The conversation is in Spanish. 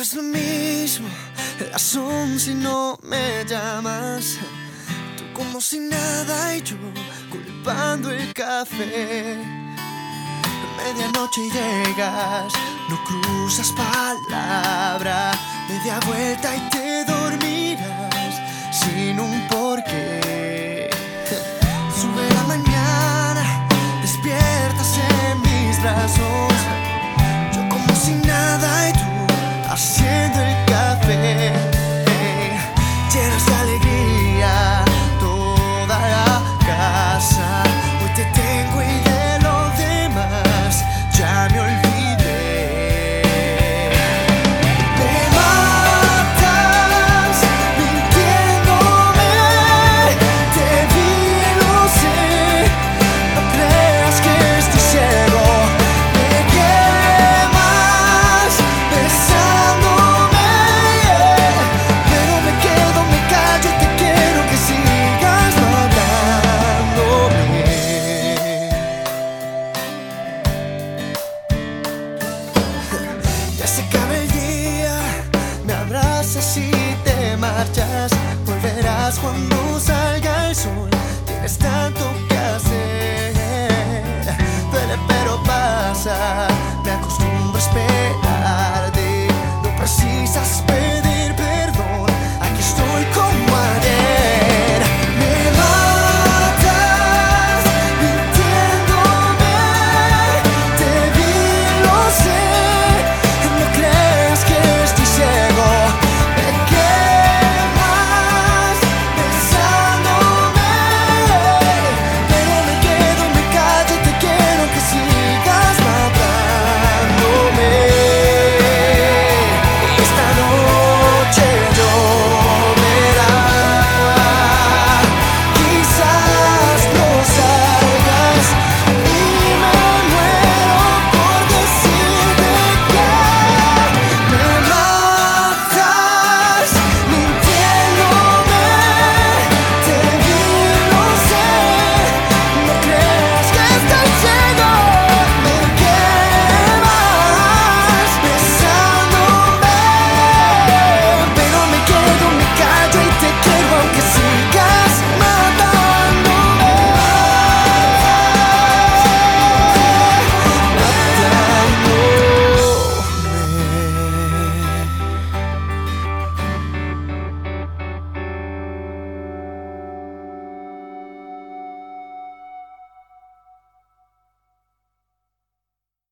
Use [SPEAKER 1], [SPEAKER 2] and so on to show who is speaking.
[SPEAKER 1] es lo mismo, las 11 y no me llamas. Tú como si nada y yo culpando el café. Medianoche y llegas, no cruzas palabra. Media vuelta y te dormirás sin un porqué. Sube la mañana, despiertas en mis brazos. Yo como si nada y tú haciendo el café. Llenas de alegría toda la casa. Hoy te tengo y de lo demás ya me olvidé. Me matas mintiéndome. Te vi, lo sé. No creas que estoy ciego. Me quemas besándome, pero me quedo, me callo y te quiero que sigas matándome. Ya se acaba el día, me abrazas y te marchas. Volverás cuando salga el sol, tienes tanto que hacer. Duele pero pasa, me acostumbro a esperarte. No precisas